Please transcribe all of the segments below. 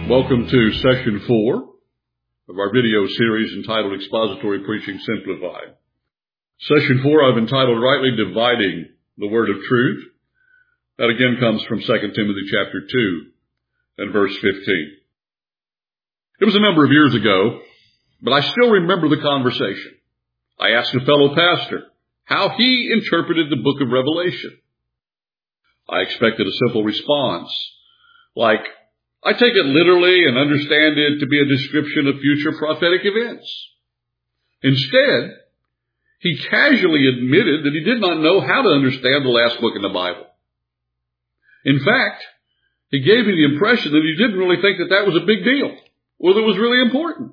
Welcome to Session 4 of our video series entitled Expository Preaching Simplified. Session 4 I've entitled Rightly Dividing the Word of Truth. That again comes from 2 Timothy chapter 2 and verse 15. It was a number of years ago, but I still remember the conversation. I asked a fellow pastor how he interpreted the book of Revelation. I expected a simple response, like, I take it literally and understand it to be a description of future prophetic events. Instead, he casually admitted that he did not know how to understand the last book in the Bible. In fact, he gave me the impression that he didn't really think that was a big deal, or that it was really important.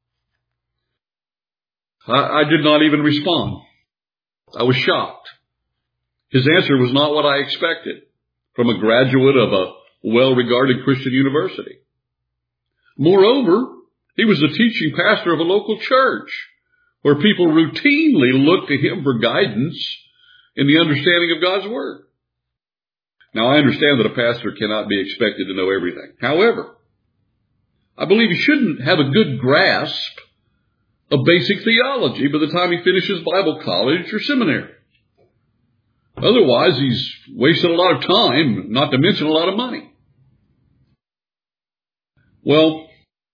I did not even respond. I was shocked. His answer was not what I expected from a graduate of a well-regarded Christian university. Moreover, he was the teaching pastor of a local church where people routinely looked to him for guidance in the understanding of God's Word. Now, I understand that a pastor cannot be expected to know everything. However, I believe he shouldn't have a good grasp of basic theology by the time he finishes Bible college or seminary. Otherwise, he's wasted a lot of time, not to mention a lot of money. Well,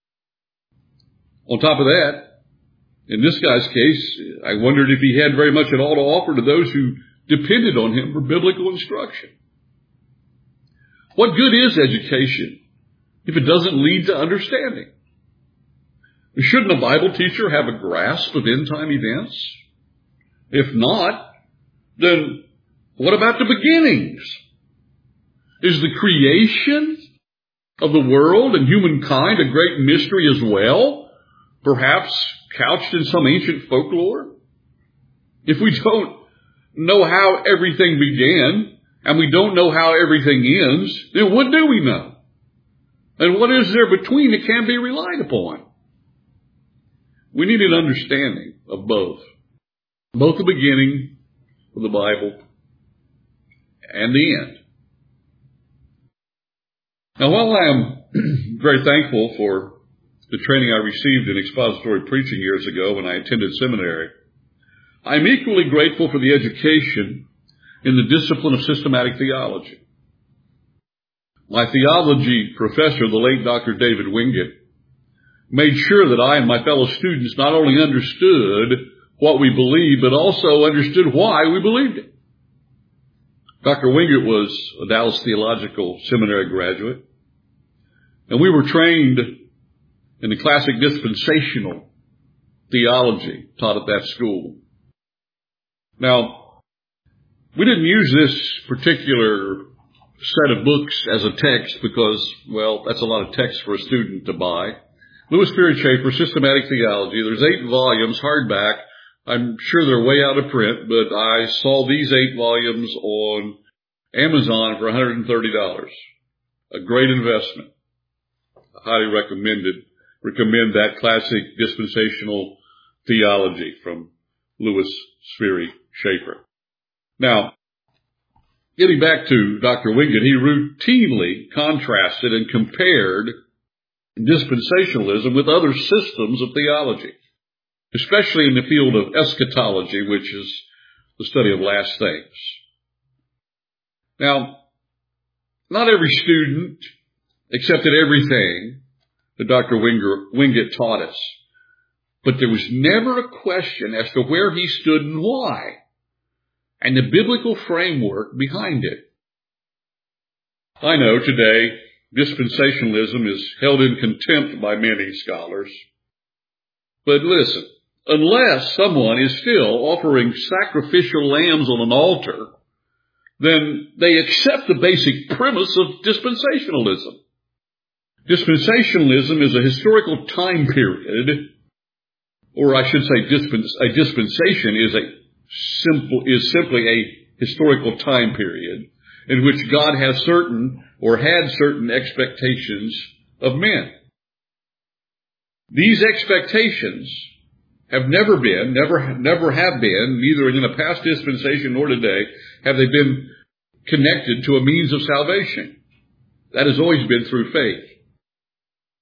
on top of that, in this guy's case, I wondered if he had very much at all to offer to those who depended on him for biblical instruction. What good is education if it doesn't lead to understanding? Shouldn't a Bible teacher have a grasp of end-time events? If not, then what about the beginnings? Is the creation of the world and humankind a great mystery as well, perhaps couched in some ancient folklore? If we don't know how everything began, and we don't know how everything ends, then what do we know? And what is there between that can be relied upon? We need an understanding of both the beginning of the Bible and the end. Now, while I am very thankful for the training I received in expository preaching years ago when I attended seminary, I'm equally grateful for the education in the discipline of systematic theology. My theology professor, the late Dr. David Wingate, made sure that I and my fellow students not only understood what we believed, but also understood why we believed it. Dr. Wingate was a Dallas Theological Seminary graduate, and we were trained in the classic dispensational theology taught at that school. Now, we didn't use this particular set of books as a text because, well, that's a lot of text for a student to buy. Lewis Sperry Chafer, Systematic Theology. There's 8 volumes, hardback. I'm sure they're way out of print, but I saw these 8 volumes on Amazon for $130. A great investment. I highly recommend that classic dispensational theology from Lewis Sperry Chafer. Now, getting back to Dr. Wingate, he routinely contrasted and compared dispensationalism with other systems of theology, especially in the field of eschatology, which is the study of last things. Now, not every student accepted everything that Dr. Wingate taught us, but there was never a question as to where he stood and why, and the biblical framework behind it. I know today dispensationalism is held in contempt by many scholars, but listen, unless someone is still offering sacrificial lambs on an altar, then they accept the basic premise of dispensationalism. Dispensationalism is a historical time period, or I should say a dispensation is simply a historical time period in which God has certain or had certain expectations of men. These expectations have never have been, neither in a past dispensation nor today, have they been connected to a means of salvation. That has always been through faith.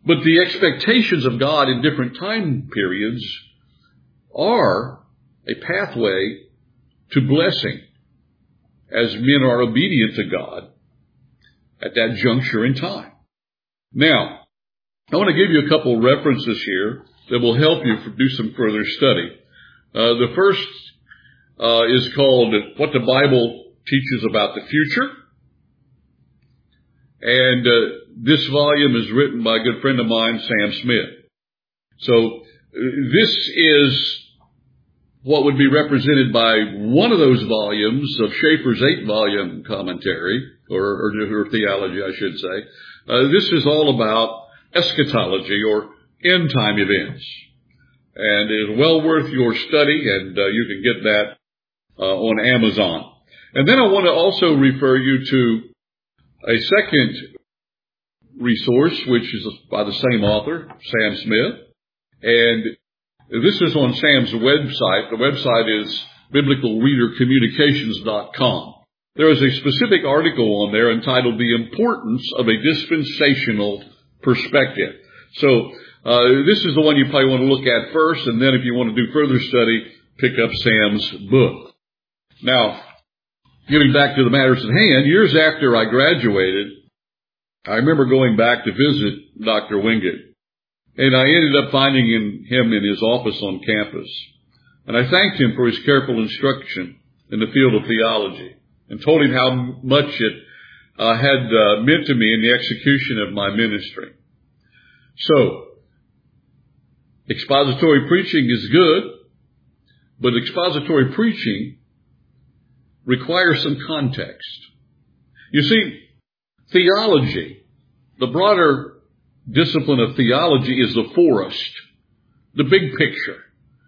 But the expectations of God in different time periods are a pathway to blessing as men are obedient to God at that juncture in time. Now, I want to give you a couple references here that will help you do some further study. The first is called What the Bible Teaches About the Future. And this volume is written by a good friend of mine, Sam Smith. So this is what would be represented by one of those volumes of Schaeffer's 8-volume commentary, or theology, I should say. This is all about eschatology, or end-time events. And it is well worth your study, and you can get that on Amazon. And then I want to also refer you to a second resource, which is by the same author, Sam Smith. And this is on Sam's website. The website is biblicalreadercommunications.com. There is a specific article on there entitled The Importance of a Dispensational Perspective. So this is the one you probably want to look at first, and then if you want to do further study, pick up Sam's book. Now, getting back to the matters at hand, years after I graduated, I remember going back to visit Dr. Wingate. And I ended up finding him in his office on campus. And I thanked him for his careful instruction in the field of theology and told him how much it had meant to me in the execution of my ministry. So, expository preaching is good, but expository preaching requires some context. You see, theology, the broader discipline of theology, is the forest, the big picture.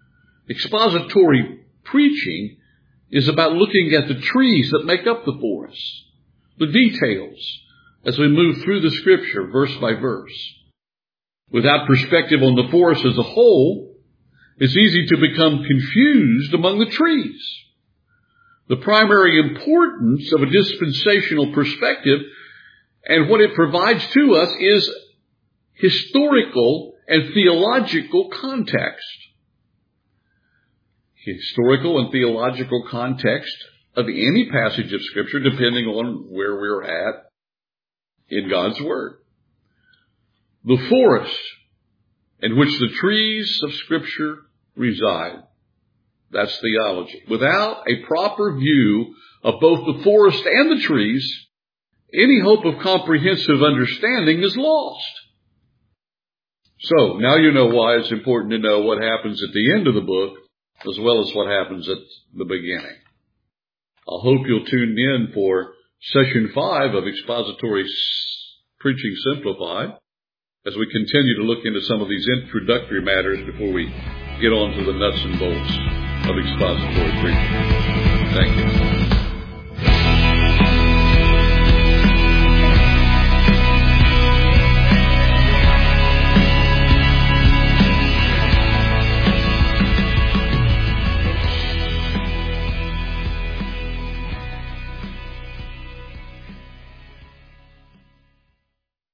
Expository preaching is about looking at the trees that make up the forest, the details, as we move through the Scripture, verse by verse. Without perspective on the forest as a whole, it's easy to become confused among the trees. The primary importance of a dispensational perspective and what it provides to us is historical and theological context. Historical and theological context of any passage of Scripture, depending on where we're at in God's Word. The forest in which the trees of Scripture reside, that's theology. Without a proper view of both the forest and the trees, any hope of comprehensive understanding is lost. So, now you know why it's important to know what happens at the end of the book, as well as what happens at the beginning. I hope you'll tune in for Session 5 of Expository Preaching Simplified, as we continue to look into some of these introductory matters before we get on to the nuts and bolts of expository preaching. Thank you.